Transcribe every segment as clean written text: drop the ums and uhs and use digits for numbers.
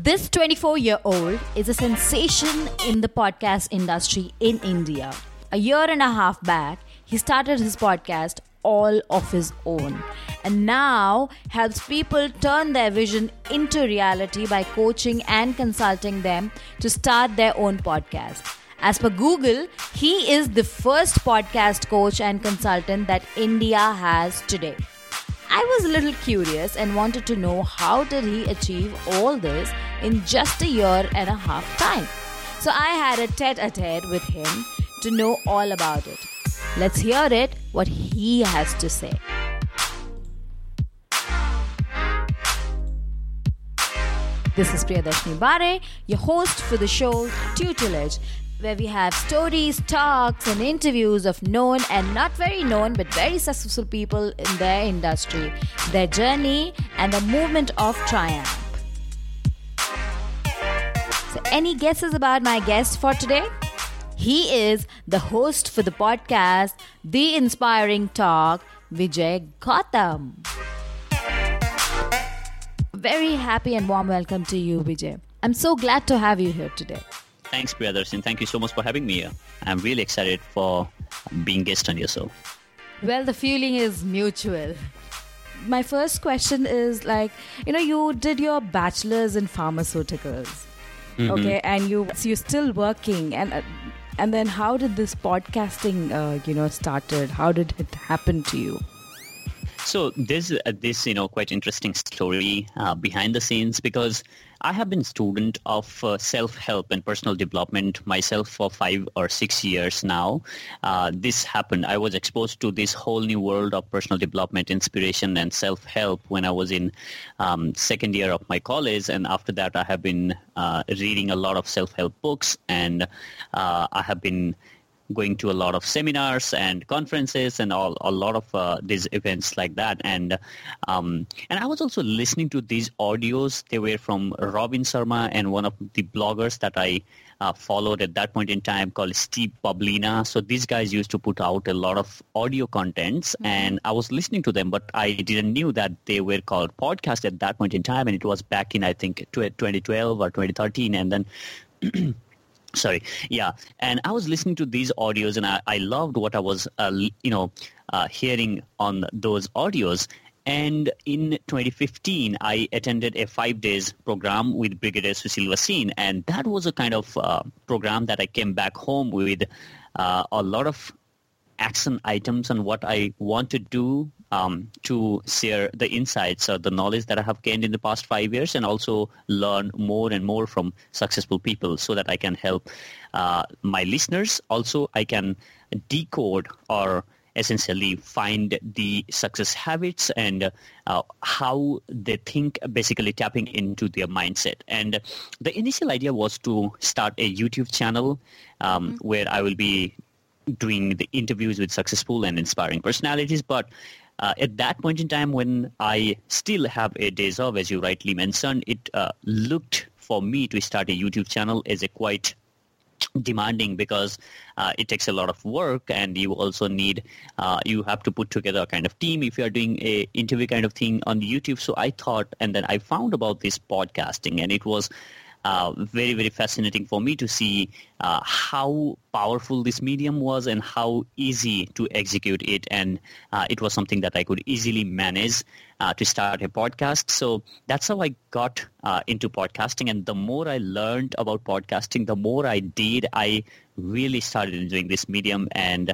This 24-year-old is a sensation in the podcast industry in India. A year and a half back, he started his podcast all of his own and now helps people turn their vision into reality by coaching and consulting them to start their own podcast. As per Google, he is the first podcast coach and consultant that India has today. I was a little curious and wanted to know how did he achieve all this in just a year and a half time. So I had a tete-a-tete with him to know all about it. Let's hear it, what he has to say. This is Priyadarshini Bare, your host for the show Tutelage, where we have stories, talks and interviews of known and not very known but very successful people in their industry, their journey and the movement of triumph. So any guesses about my guest for today? He is the host for the podcast The Inspiring Talk, Vijay Gautam. Very happy and warm welcome to you, Vijay. I'm so glad to have you here today. Thanks, Priyadarshini. Thank you so much for having me here. I'm really excited for being guest on your show. Well, the feeling is mutual. My first question is you did your bachelor's in pharmaceuticals, okay, and you're still working, and then how did this podcasting, started? How did it happen to you? So there's this quite interesting story behind the scenes, because I have been a student of self-help and personal development myself for 5 or 6 years now. This happened. I was exposed to this whole new world of personal development, inspiration and self-help when I was in second year of my college. And after that, I have been reading a lot of self-help books, and I have been going to a lot of seminars and conferences and a lot of these events like that. And I was also listening to these audios. They were from Robin Sharma and one of the bloggers that I followed at that point in time called Steve Pablina. So these guys used to put out a lot of audio contents, and I was listening to them, but I didn't knew that they were called podcasts at that point in time. And it was back in, I think, 2012 or 2013. And then Sorry. Yeah. And I was listening to these audios, and I loved what I was, hearing on those audios. And in 2015, I attended a 5-day program with Brigadier Sushil Vasin. And that was a kind of program that I came back home with a lot of action items on what I want to do to share the insights or the knowledge that I have gained in the past 5 years, and also learn more and more from successful people so that I can help my listeners. Also, I can decode or essentially find the success habits and how they think, basically tapping into their mindset. And the initial idea was to start a YouTube channel where I will be doing the interviews with successful and inspiring personalities. But at that point in time, when I still have a days off, as you rightly mentioned, it looked for me to start a YouTube channel as a quite demanding, because it takes a lot of work, and you also need, you have to put together a kind of team if you are doing a interview kind of thing on YouTube. So I thought, and then I found about this podcasting, and it was very, very fascinating for me to see how powerful this medium was and how easy to execute it. And it was something that I could easily manage to start a podcast. So that's how I got into podcasting. And the more I learned about podcasting, the more I did, I really started enjoying this medium. And,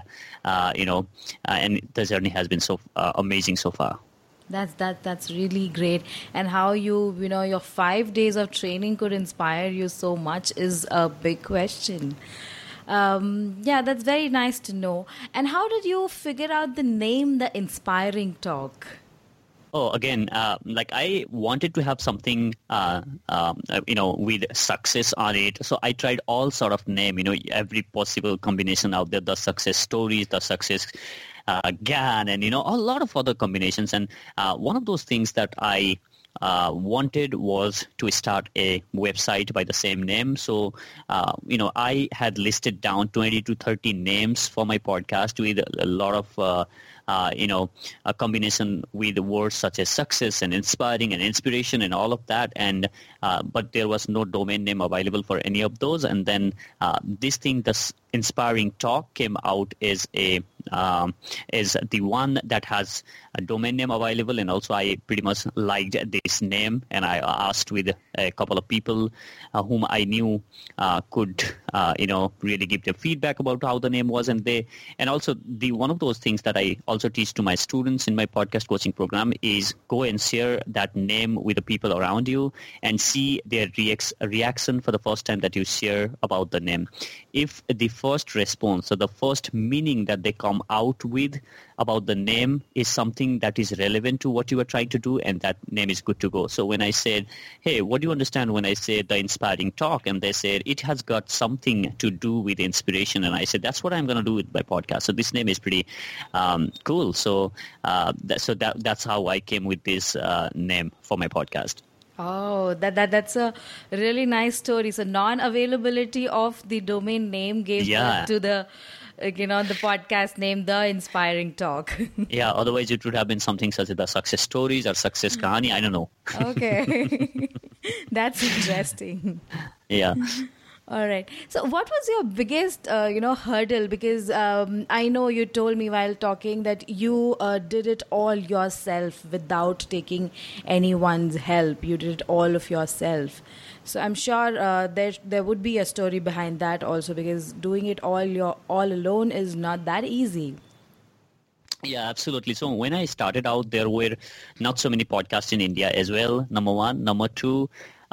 and the journey has been so amazing so far. That's really great. And how your 5 days of training could inspire you so much is a big question. That's very nice to know. And how did you figure out the name, The Inspiring Talk? Oh, again, I wanted to have something, with success on it. So I tried all sort of name, every possible combination out there, the success stories, the success GAN, and, a lot of other combinations. And one of those things that I wanted was to start a website by the same name. So, I had listed down 20 to 30 names for my podcast with a lot of a combination with words such as success and inspiring and inspiration and all of that. And but there was no domain name available for any of those. And then this thing, this Inspiring Talk, came out as is the one that has a domain name available. And also I pretty much liked this name, and I asked with a couple of people whom I knew could really give the feedback about how the name was. And also the one of those things that I also teach to my students in my podcast coaching program is go and share that name with the people around you and see their reaction for the first time that you share about the name. If the first response or the first meaning that they come out with about the name is something that is relevant to what you are trying to do, and that name is good to go. So when I said, hey, what do you understand when I say the Inspiring Talk? And they said, it has got something to do with inspiration. And I said, that's what I'm going to do with my podcast. So this name is pretty cool. So that's how I came with this name for my podcast. Oh, that's a really nice story. So non-availability of the domain name gave birth to the the podcast name, The Inspiring Talk. Yeah, otherwise it would have been something such as the Success Stories or Success Kahani. I don't know. Okay. That's interesting. Yeah. All right. So what was your biggest, hurdle? Because I know you told me while talking that you did it all yourself without taking anyone's help. You did it all of yourself. So I'm sure there would be a story behind that also, because doing it all alone is not that easy. Yeah, absolutely. So when I started out, there were not so many podcasts in India as well, number one. Number two,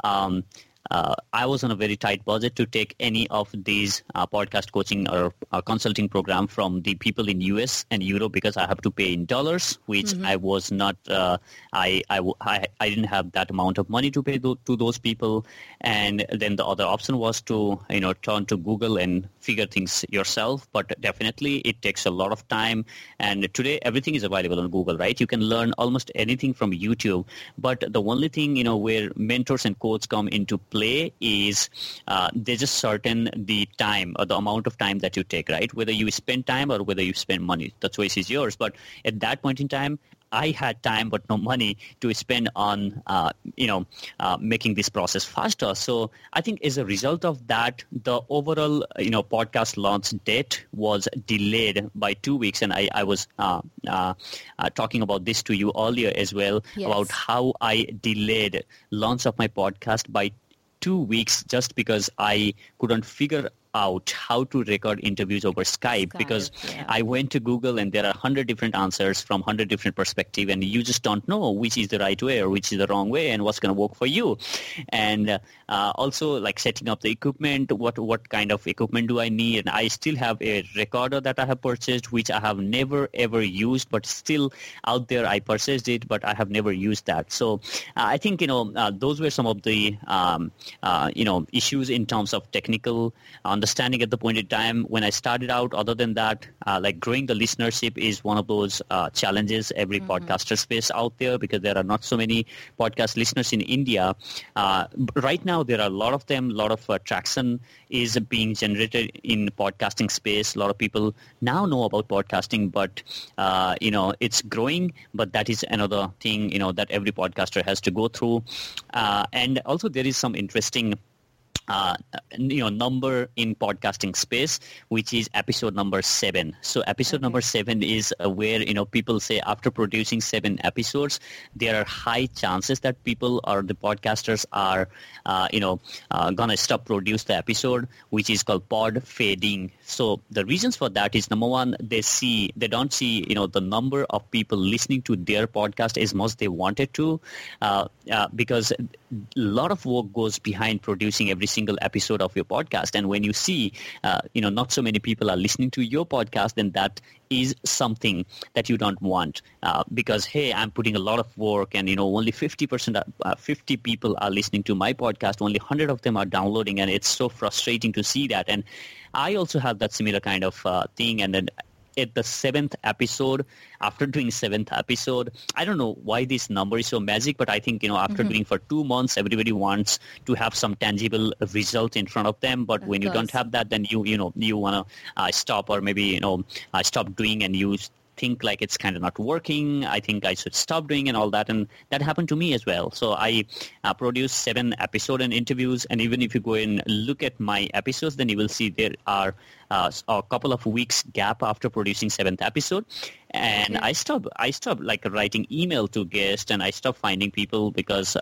I was on a very tight budget to take any of these podcast coaching or consulting program from the people in US and Europe, because I have to pay in dollars, which I was not. I didn't have that amount of money to pay to those people. And then the other option was to turn to Google and figure things yourself. But definitely it takes a lot of time. And today everything is available on Google, right? You can learn almost anything from YouTube. But the only thing where mentors and coaches come into play is they just certain the time or the amount of time that you take, right? Whether you spend time or whether you spend money, the choice is yours. But at that point in time, I had time but no money to spend on making this process faster. So I think as a result of that, the overall podcast launch date was delayed by 2 weeks. And I was talking about this to you earlier as well, about how I delayed launch of my podcast by 2 weeks just because I couldn't figure out how to record interviews over Skype because I went to Google and there are 100 different answers from 100 different perspectives, and you just don't know which is the right way or which is the wrong way and what's going to work for you. And also like setting up the equipment, what kind of equipment do I need? And I still have a recorder that I have purchased, which I have never ever used, but still out there I purchased it, but I have never used that. So I think, those were some of the, issues in terms of technical understanding at the point in time when I started out. Other than that, like growing the listenership is one of those challenges every podcaster face out there, because there are not so many podcast listeners in India. Right now, there are a lot of them. A lot of traction is being generated in podcasting space. A lot of people now know about podcasting, but, it's growing. But that is another thing, that every podcaster has to go through. And also there is some interesting number in podcasting space, which is episode number 7. So episode number 7 is where, people say after producing 7 episodes, there are high chances that people or the podcasters are, gonna stop produce the episode, which is called pod fading. So the reasons for that is, number one, they don't see, the number of people listening to their podcast as much they wanted to, because a lot of work goes behind producing every single episode of your podcast. And when you see, not so many people are listening to your podcast, then that is something that you don't want, because, hey, I'm putting a lot of work and, only 50 people are listening to my podcast. Only 100 of them are downloading. And it's so frustrating to see that. And I also have that similar kind of thing. And then at the 7th episode. After doing 7th episode, I don't know why this number is so magic, but I think, after doing for 2 months, everybody wants to have some tangible result in front of them. But when you don't have that, then you want to stop, or maybe, stop doing, and you think like it's kind of not working. I think I should stop doing and all that. And that happened to me as well. So I produced 7 episodes and interviews. And even if you go and look at my episodes, then you will see there are a couple of weeks gap after producing 7th episode. And I stopped like writing email to guests, and I stopped finding people because,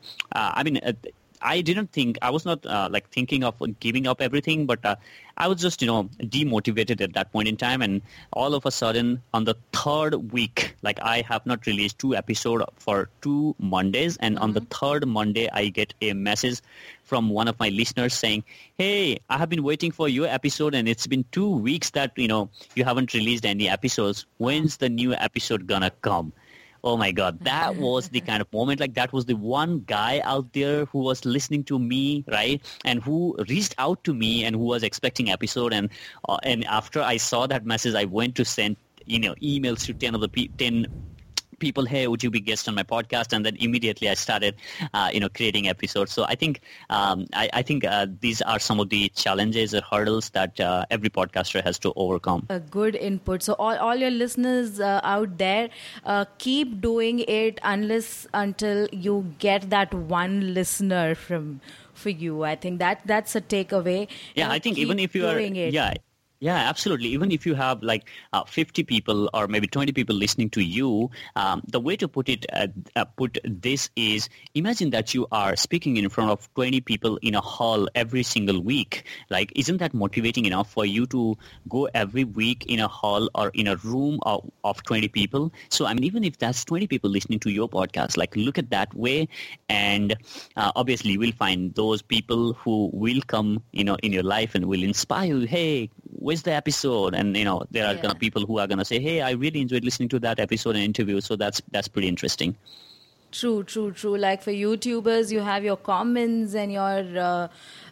I didn't think, I was not like thinking of giving up everything, but I was just, demotivated at that point in time. And all of a sudden, on the 3rd week, like I have not released 2 episodes for 2 Mondays. And on the 3rd Monday, I get a message from one of my listeners saying, hey, I have been waiting for your episode, and it's been 2 weeks that, you haven't released any episodes. When's the new episode gonna come? Oh my God, that was the kind of moment, like that was the one guy out there who was listening to me, right? And who reached out to me and who was expecting episode. And after I saw that message, I went to send, emails to 10 of the 10 people, hey, would you be guest on my podcast? And then immediately I started, creating episodes. So I think, these are some of the challenges or hurdles that every podcaster has to overcome. A good input. So all your listeners out there, keep doing it until you get that one listener for you. I think that's a takeaway. Yeah, I think even if you are, yeah, absolutely. Even if you have like 50 people or maybe 20 people listening to you, the way to put this is, imagine that you are speaking in front of 20 people in a hall every single week. Like, isn't that motivating enough for you to go every week in a hall or in a room of 20 people? So, I mean, even if that's 20 people listening to your podcast, like look at that way. And obviously you will find those people who will come, in your life and will inspire you. Hey, where's the episode? And there are gonna people who are gonna say, hey, I really enjoyed listening to that episode and interview. So that's pretty interesting. True. Like for YouTubers, you have your comments and your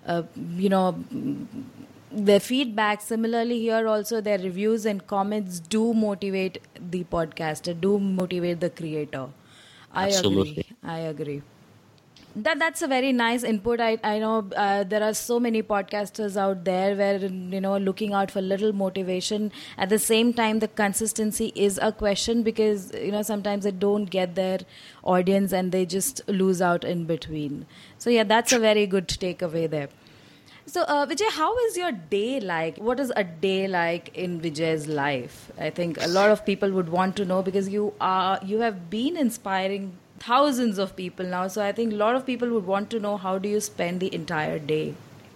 their feedback. Similarly here also, their reviews and comments do motivate the podcaster, do motivate the creator. Absolutely. I agree. That's a very nice input. I know there are so many podcasters out there where, looking out for little motivation. At the same time, the consistency is a question because, sometimes they don't get their audience and they just lose out in between. So, yeah, that's a very good takeaway there. So, Vijay, how is your day like? What is a day like in Vijay's life? I think a lot of people would want to know because you have been inspiring thousands of people now. So I think a lot of people would want to know, how do you spend the entire day?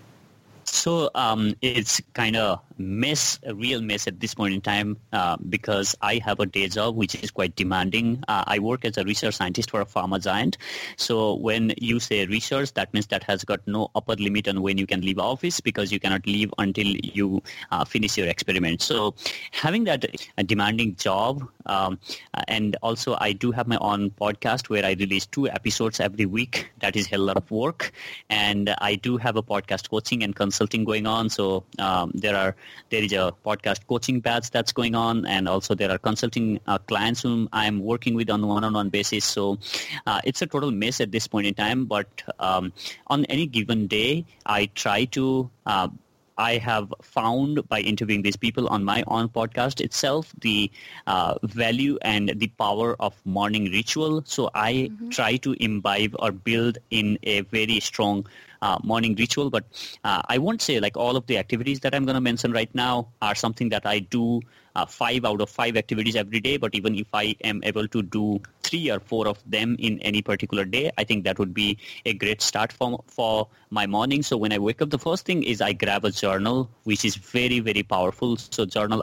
So it's kind of a real mess at this point in time because I have a day job which is quite demanding. I work as a research scientist for a pharma giant. So when you say research, that means that has got no upper limit on when you can leave office because you cannot leave until you finish your experiment. So having that demanding job, and also I do have my own podcast where I release 2 episodes every week. That is a lot of work. And I do have a podcast coaching and consulting going on. So there is a podcast coaching batch that's going on, and also there are consulting clients whom I'm working with on a one-on-one basis. So it's a total mess at this point in time. But on any given day, I try to I have found by interviewing these people on my own podcast itself the value and the power of morning ritual. So I try to imbibe or build in a very strong morning ritual. But I won't say like all of the activities that I'm going to mention right now are something that I do 5 out of 5 activities every day. But even if I am able to do 3 or 4 of them in any particular day, I think that would be a great start for my morning. So when I wake up, the first thing is I grab a journal, which is very, very powerful. So journal,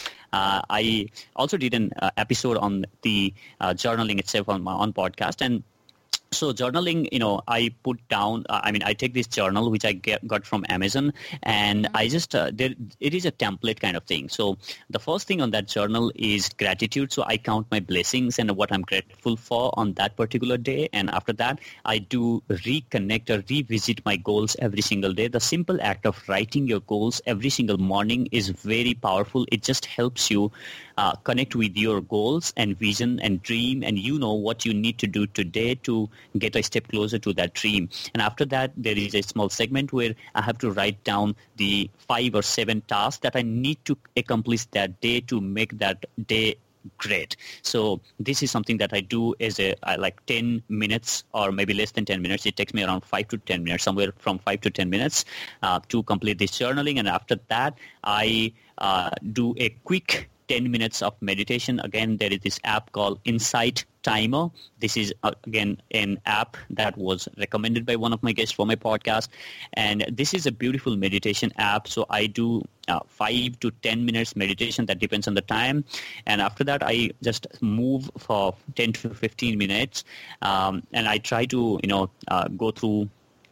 I also did an episode on the journaling itself on my own podcast. And So journaling, I put down, I take this journal, which I got from Amazon, and I just, it is a template kind of thing. So the first thing on that journal is gratitude. So I count my blessings and what I'm grateful for on that particular day. And after that, I do reconnect or revisit my goals every single day. The simple act of writing your goals every single morning is very powerful. It just helps you connect with your goals and vision and dream, and you know what you need to do today to get a step closer to that dream. And after that, there is a small segment where I have to write down the 5 or 7 tasks that I need to accomplish that day to make that day great. So this is something that I do as like 10 minutes or maybe less than 10 minutes. It takes me around 5 to 10 minutes, somewhere from 5 to 10 minutes to complete this journaling. And after that, I do a quick 10 minutes of meditation. Again, there is this app called Insight Timer. This is, again, an app that was recommended by one of my guests for my podcast. And this is a beautiful meditation app. So I do 5 to 10 minutes meditation. That depends on the time. And after that, I just move for 10 to 15 minutes. And I try to, go through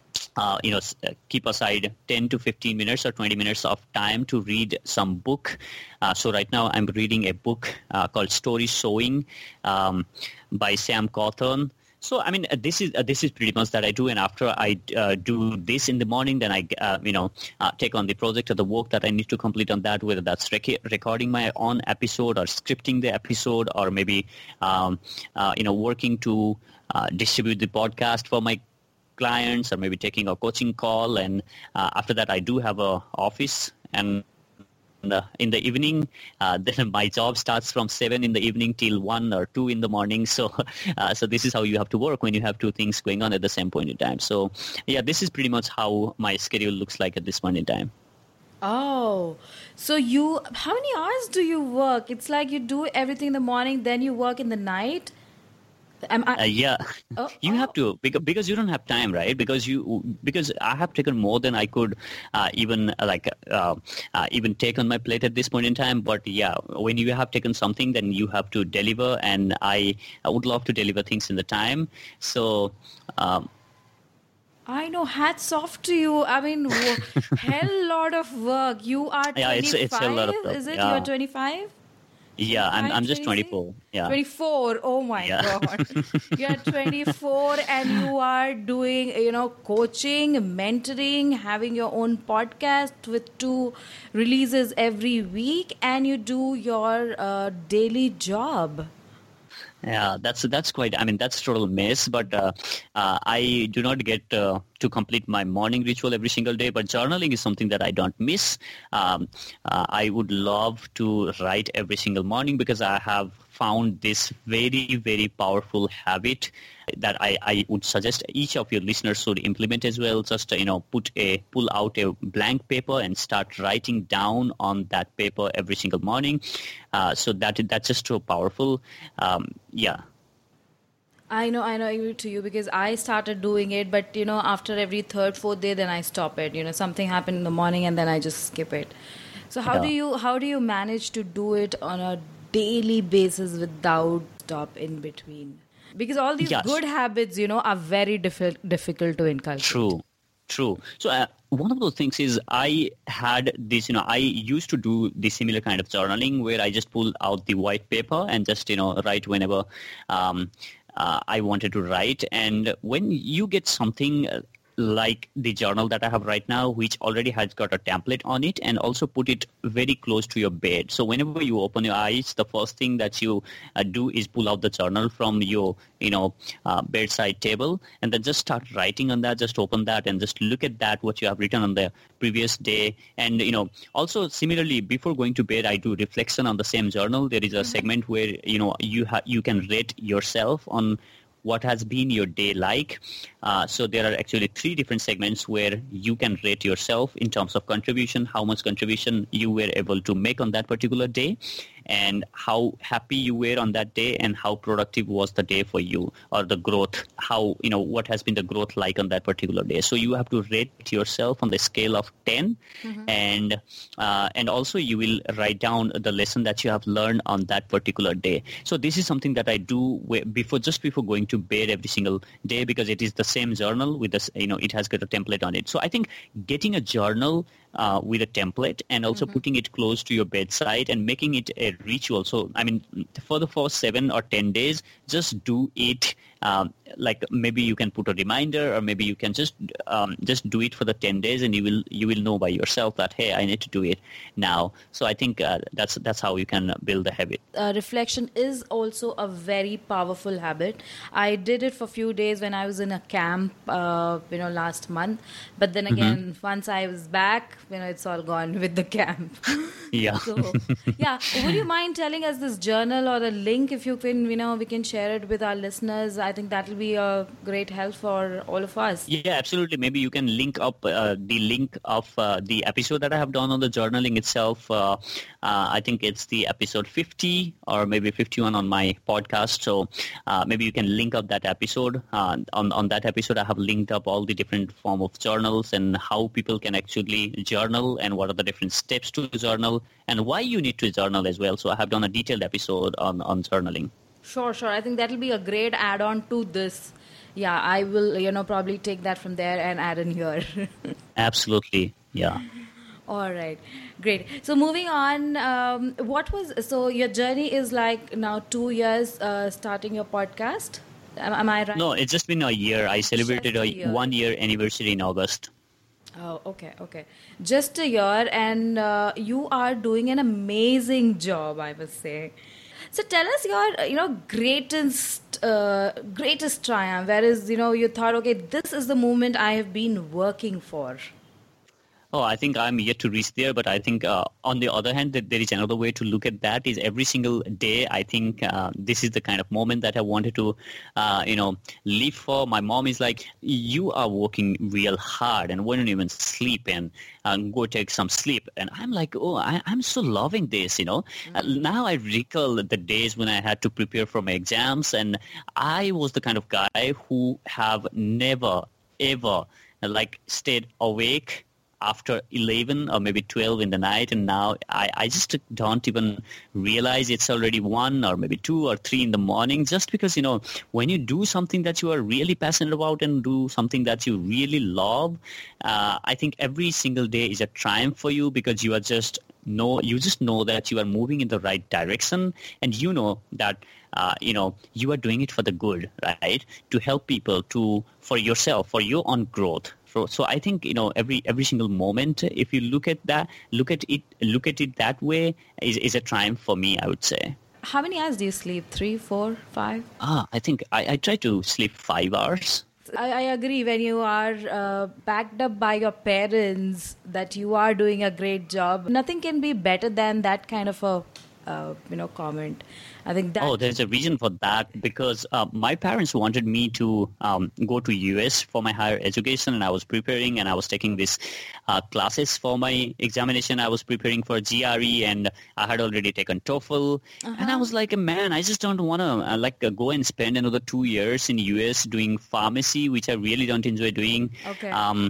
keep aside 10 to 15 minutes or 20 minutes of time to read some book. So right now I'm reading a book called Story Sowing by Sam Cawthon. So, this is pretty much that I do. And after I do this in the morning, then I, take on the project or the work that I need to complete on that, whether that's recording my own episode or scripting the episode or maybe, working to distribute the podcast for my clients or maybe taking a coaching call. And after that, I do have a office, and in the evening, then my job starts from 7 in the evening till 1 or 2 in the morning. So so this is how you have to work when you have two things going on at the same point in time. So yeah, this is pretty much how my schedule looks like at this point in time. Oh, so how many hours do you work? It's like you do everything in the morning, then you work in the night? Yeah, you have to, because you don't have time, right? Because I have taken more than I could even take on my plate at this point in time. But yeah, when you have taken something, then you have to deliver, and I would love to deliver things in the time. So. I know. Hats off to you. Hell lot of work. You are 25. Yeah, it's a lot of work. Is it? Yeah. You are 25? Yeah, I'm just 24. Yeah. 24. Oh my God. You're 24 and you are doing, coaching, mentoring, having your own podcast with 2 releases every week, and you do your daily job. Yeah, that's quite, that's total mess, but I do not get to complete my morning ritual every single day, but journaling is something that I don't miss. I would love to write every single morning because I have found this very, very powerful habit that I would suggest each of your listeners should implement as well. Just, pull out a blank paper and start writing down on that paper every single morning. So that's just so powerful. Yeah. I know, I agree to you, because I started doing it, but, after every 3rd, 4th day, then I stop it. Something happened in the morning and then I just skip it. So how do you manage to do it on a daily basis without stop in between? Because all these good habits, are very difficult to inculcate. True. So one of those things is I had this, I used to do the similar kind of journaling where I just pull out the white paper and just, write whenever I wanted to write. And when you get something like the journal that I have right now, which already has got a template on it, and also put it very close to your bed. So whenever you open your eyes, the first thing that you do is pull out the journal from your, bedside table, and then just start writing on that. Just open that and just look at that, what you have written on the previous day. And, also similarly, before going to bed, I do reflection on the same journal. There is a segment where, you can rate yourself on what has been your day like. So there are actually 3 different segments where you can rate yourself in terms of contribution, how much contribution you were able to make on that particular day. and how happy you were on that day and how productive was the day for you, or the growth, how, what has been the growth like on that particular day. So you have to rate yourself on the scale of 10, and also you will write down the lesson that you have learned on that particular day. So this is something that I do before going to bed every single day, because it is the same journal with this, it has got a template on it. So I think getting a journal with a template and also putting it close to your bedside and making it a ritual. So, I mean, for the first 7 or 10 days, just do it. Like maybe you can put a reminder, or maybe you can just do it for the 10 days, and you will know by yourself that, hey, I need to do it now. So I think that's how you can build a habit. Reflection is also a very powerful habit. I did it for a few days when I was in a camp, last month. But then again, once I was back, it's all gone with the camp. Yeah. So, yeah. Would you mind telling us this journal or a link, if you can, we can share it with our listeners? I think that will be a great help for all of us. Yeah, absolutely. Maybe you can link up the link of the episode that I have done on the journaling itself. I think it's the episode 50 or maybe 51 on my podcast. So maybe you can link up that episode. On that episode, I have linked up all the different form of journals and how people can actually journal and what are the different steps to journal and why you need to journal as well. So I have done a detailed episode on journaling. Sure. I think that will be a great add-on to this. Yeah, I will, probably take that from there and add in here. Absolutely. Yeah. All right. Great. So moving on, so your journey is like now 2 years starting your podcast? Am I right? No, it's just been a year. I celebrated a 1 year anniversary in August. Oh, okay. Just a year, and you are doing an amazing job, I must say. So tell us your, greatest triumph. Whereas, you thought, okay, this is the moment I have been working for. Oh, I think I'm yet to reach there, but I think on the other hand, that there is another way to look at that is every single day. I think this is the kind of moment that I wanted to, live for. My mom is like, you are working real hard and won't even sleep and go take some sleep. And I'm like, oh, I'm so loving this, Now I recall the days when I had to prepare for my exams, and I was the kind of guy who have never, ever stayed awake after 11 or maybe 12 in the night, and now I just don't even realize it's already 1 or maybe 2 or 3 in the morning, just because, when you do something that you are really passionate about and do something that you really love, I think every single day is a triumph for you, because you just know that you are moving in the right direction, and you know that you are doing it for the good, right? To help people, for yourself, for your own growth. So I think every single moment, if you look at it that way, is a triumph for me, I would say. How many hours do you sleep? 3, 4, 5? I think I try to sleep 5 hours. I agree. When you are backed up by your parents, that you are doing a great job, nothing can be better than that kind of a comment. I think that. Oh, there's a reason for that, because my parents wanted me to go to US for my higher education, and I was preparing, and I was taking these classes for my examination. I was preparing for GRE, and I had already taken TOEFL, and I was like, man, I just don't want to go and spend another 2 years in US doing pharmacy, which I really don't enjoy doing. Okay.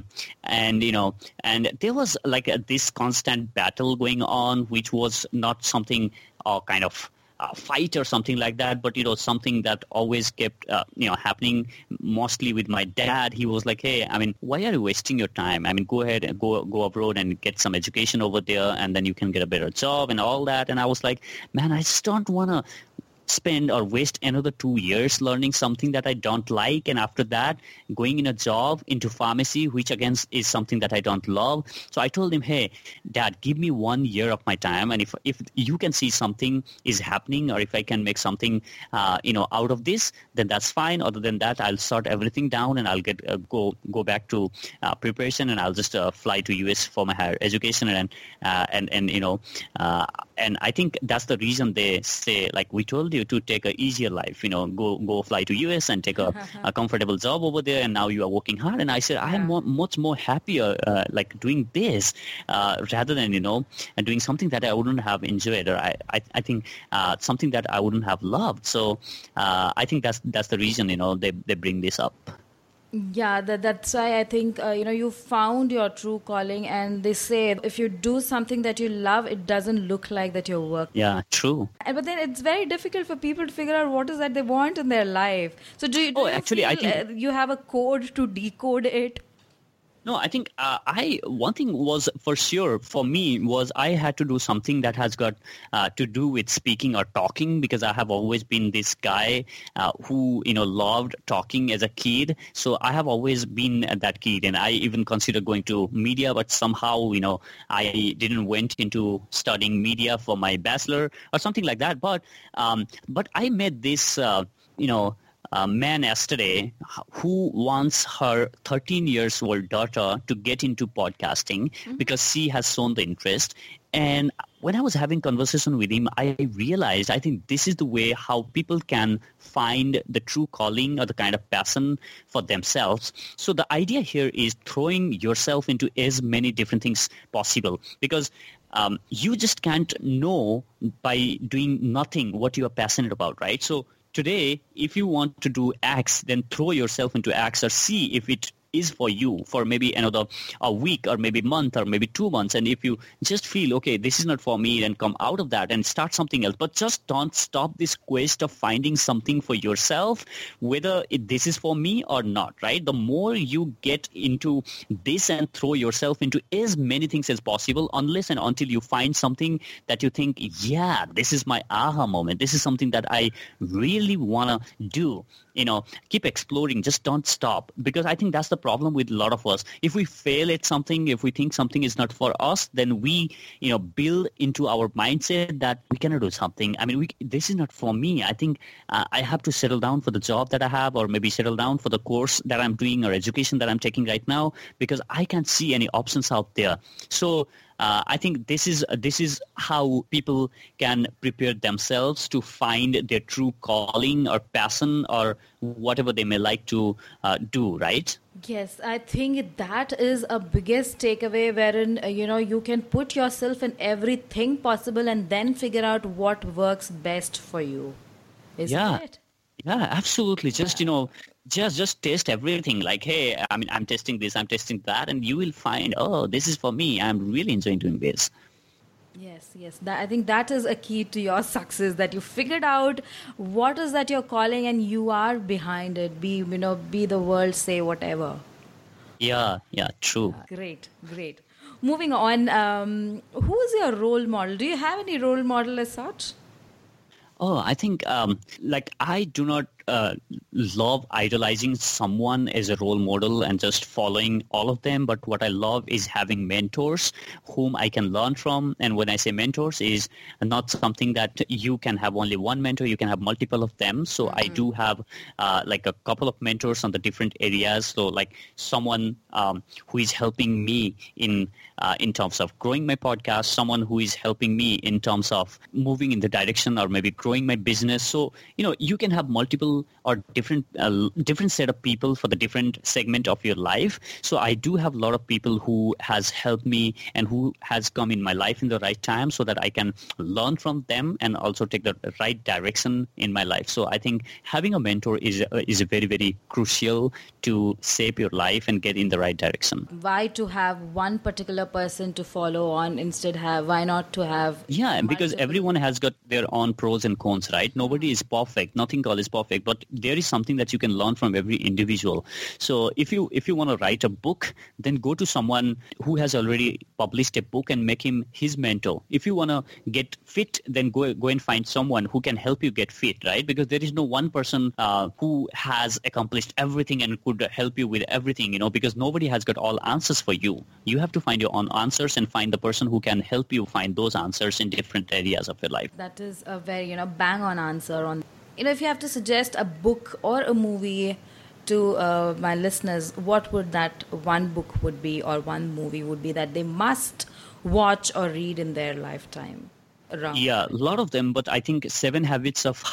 And there was this constant battle going on, which was not something kind of fight or something like that, but something that always kept happening, mostly with my dad. He was like, hey, I mean, why are you wasting your time? I mean, go ahead and go abroad and get some education over there, and then you can get a better job and all that. And I was like, man, I just don't want to spend or waste another 2 years learning something that I don't like, and after that going in a job into pharmacy, which again is something that I don't love. So I told him, hey, Dad, give me 1 year of my time, and if you can see something is happening, or if I can make something out of this, then that's fine. Other than that, I'll sort everything down, and I'll get go back to preparation, and I'll just fly to US for my higher education, and I think that's the reason they say, like, we told you to take a easier life, go fly to US and take a comfortable job over there, and now you are working hard. And I said, I am much more happier like doing this rather than, doing something that I wouldn't have enjoyed, or I think something that I wouldn't have loved. So I think that's the reason, they bring this up. Yeah, that's why I think, you found your true calling, and they say if you do something that you love, it doesn't look like that you're working. Yeah, true. But then it's very difficult for people to figure out what is that they want in their life. So do you actually, feel I think you have a code to decode it? No, I think one thing was for sure for me was I had to do something that has got to do with speaking or talking, because I have always been this guy who loved talking as a kid. So I have always been that kid, and I even considered going to media, but somehow I didn't went into studying media for my bachelor or something like that. But I met this man yesterday who wants her 13 years old daughter to get into podcasting because she has shown the interest. And when I was having conversation with him, I realized I think this is the way how people can find the true calling or the kind of passion for themselves. So the idea here is throwing yourself into as many different things possible, because you just can't know by doing nothing what you are passionate about, right? So today, if you want to do X, then throw yourself into X or see if it is for you for maybe a week or maybe month or maybe 2 months. And if you just feel, okay, this is not for me, then come out of that and start something else. But just don't stop this quest of finding something for yourself, whether this is for me or not, right? The more you get into this and throw yourself into as many things as possible, unless and until you find something that you think, yeah, this is my aha moment. This is something that I really want to do. Keep exploring. Just don't stop, because I think that's the problem with a lot of us. If we fail at something, if we think something is not for us, then we, build into our mindset that we cannot do something. I mean, this is not for me. I think I have to settle down for the job that I have, or maybe settle down for the course that I'm doing or education that I'm taking right now, because I can't see any options out there. So I think this is how people can prepare themselves to find their true calling or passion or whatever they may like to do, right? Yes, I think that is a biggest takeaway, wherein you can put yourself in everything possible and then figure out what works best for you. Isn't it? Yeah, absolutely. Just just taste everything. Like, hey, I mean, I'm testing this, I'm testing that, and you will find, oh, this is for me. I'm really enjoying doing this. Yes. I think that is a key to your success, that you figured out what is that you're calling and you are behind it. Be the world, say whatever. Yeah, true. Great. Moving on, who is your role model? Do you have any role model as such? Oh, I think I do not love idolizing someone as a role model and just following all of them. But what I love is having mentors whom I can learn from. And when I say mentors, is not something that you can have only one mentor. You can have multiple of them. So I do have a couple of mentors on the different areas. So like someone who is helping me in terms of growing my podcast, someone who is helping me in terms of moving in the direction or maybe growing my business. So, you can have multiple or different set of people for the different segment of your life. So I do have a lot of people who has helped me and who has come in my life in the right time, so that I can learn from them and also take the right direction in my life. So I think having a mentor is very, very crucial to shape your life and get in the right direction. Why to have one particular person to follow on instead why not to have because everyone has got their own pros and cons, right? Nobody is perfect. Nothing called is perfect, but there is something that you can learn from every individual. So if you want to write a book, then go to someone who has already published a book and make him his mentor. If you want to get fit, then go and find someone who can help you get fit, right? Because there is no one person who has accomplished everything and could help you with everything, because nobody has got all answers for you. You have to find your own answers and find the person who can help you find those answers in different areas of your life. That is a very, bang on answer on. If you have to suggest a book or a movie to my listeners, what would that one book would be or one movie would be that they must watch or read in their lifetime? around? Yeah, a lot of them, but I think Seven Habits of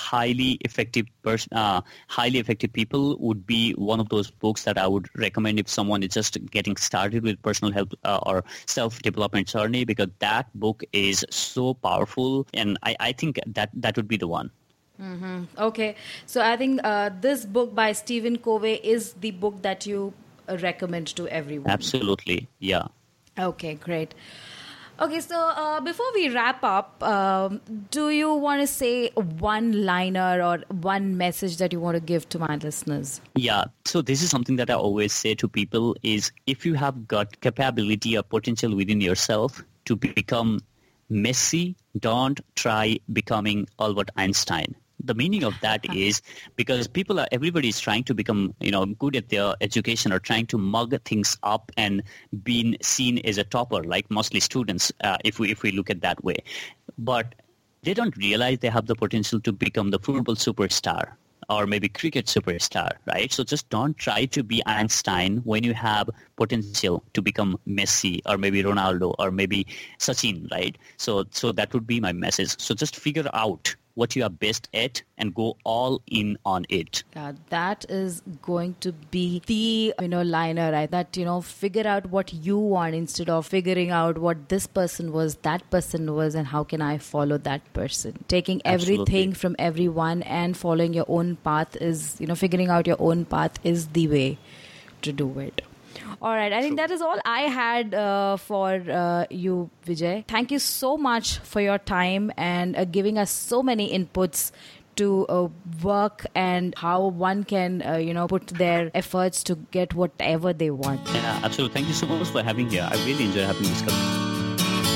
Highly Effective People would be one of those books that I would recommend if someone is just getting started with personal health or self-development journey, because that book is so powerful, and I think that would be the one. Okay, so I think this book by Stephen Covey is the book that you recommend to everyone. Absolutely, yeah. Okay, great. Okay, so before we wrap up, do you want to say one liner or one message that you want to give to my listeners? Yeah, so this is something that I always say to people is, if you have got capability or potential within yourself to become messy, don't try becoming Albert Einstein. The meaning of that is, because everybody is trying to become, good at their education or trying to mug things up and being seen as a topper, like mostly students, if we look at that way. But they don't realize they have the potential to become the football superstar or maybe cricket superstar, right? So just don't try to be Einstein when you have potential to become Messi or maybe Ronaldo or maybe Sachin, right? So that would be my message. So just figure out what you are best at and go all in on it. Yeah, that is going to be the liner, right? That figure out what you want instead of figuring out what this person was, that person was, and how can I follow that person. Taking everything from everyone and following your own path is, figuring out your own path is the way to do it. All right. I think that is all I had for you, Vijay. Thank you so much for your time and giving us so many inputs to work and how one can, put their efforts to get whatever they want. Yeah, absolutely. Thank you so much for having me here. I really enjoy having this conversation.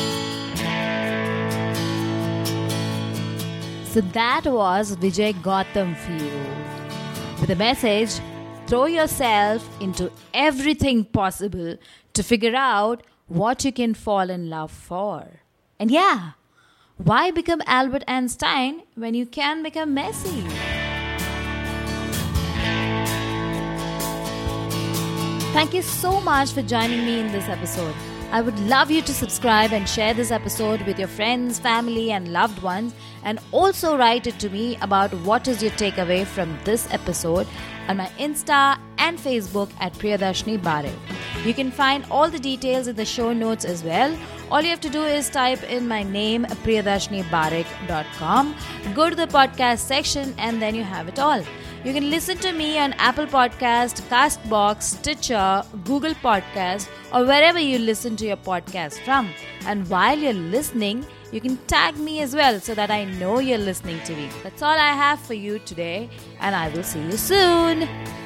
So that was Vijay Gautam for you with a message: throw yourself into everything possible to figure out what you can fall in love for. And yeah, why become Albert Einstein when you can become Messi? Thank you so much for joining me in this episode. I would love you to subscribe and share this episode with your friends, family, and loved ones. And also write it to me about what is your takeaway from this episode on my Insta and Facebook at Priyadarshini Barik. You can find all the details in the show notes as well. All you have to do is type in my name, priyadashinibarik.com, go to the podcast section, and then you have it all. You can listen to me on Apple Podcast, Castbox, Stitcher, Google Podcast, or wherever you listen to your podcast from. And while you're listening, you can tag me as well so that I know you're listening to me. That's all I have for you today, and I will see you soon.